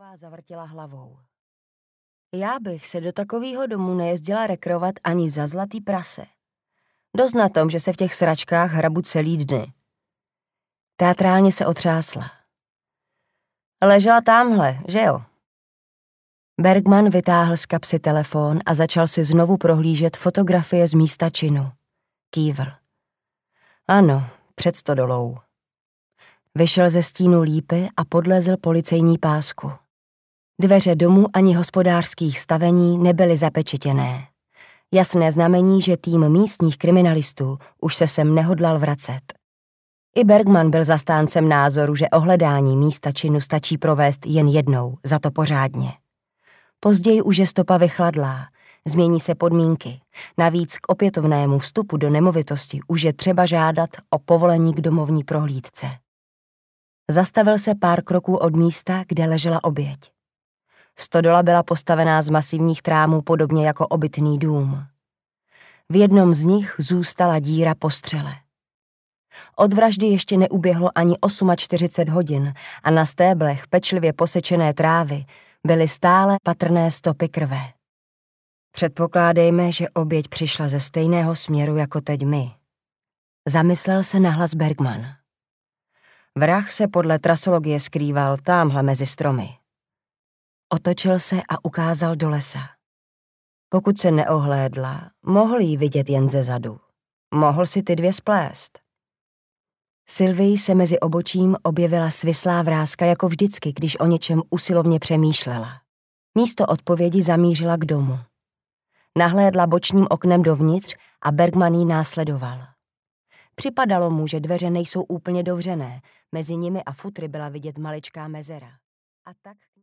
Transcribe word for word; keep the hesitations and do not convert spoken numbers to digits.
Bergmanová zavrtila hlavou. Já bych se do takového domu nejezdila rekreovat ani za zlatý prase. Dost na tom, že se v těch sračkách hrabu celý dny. Teatrálně se otřásla. Ležela támhle, že jo? Bergman vytáhl z kapsy telefon a začal si znovu prohlížet fotografie z místa činu. Kývl. Ano, před stodolou. Vyšel ze stínu lípy a podlezl policejní pásku. Dveře domu ani hospodářských stavení nebyly zapečetěné. Jasné znamení, že tým místních kriminalistů už se sem nehodlal vracet. I Bergman byl zastáncem názoru, že ohledání místa činu stačí provést jen jednou, za to pořádně. Později už je stopa vychladlá, změní se podmínky. Navíc k opětovnému vstupu do nemovitosti už je třeba žádat o povolení k domovní prohlídce. Zastavil se pár kroků od místa, kde ležela oběť. Stodola byla postavená z masivních trámů podobně jako obytný dům. V jednom z nich zůstala díra po střele. Od vraždy ještě neuběhlo ani čtyřicet osm hodin a na stéblech pečlivě posečené trávy byly stále patrné stopy krve. Předpokládejme, že oběť přišla ze stejného směru jako teď my. Zamyslel se nahlas Bergman. Vrah se podle trasologie skrýval támhle mezi stromy. Otočil se a ukázal do lesa. Pokud se neohlédla, mohl jí vidět jen ze zadu. Mohl si ty dvě splést. Sylvii se mezi obočím objevila svislá vrázka jako vždycky, když o něčem usilovně přemýšlela. Místo odpovědi zamířila k domu. Nahlédla bočním oknem dovnitř a Bergman jí následoval. Připadalo mu, že dveře nejsou úplně dovřené, mezi nimi a futry byla vidět maličká mezera. A tak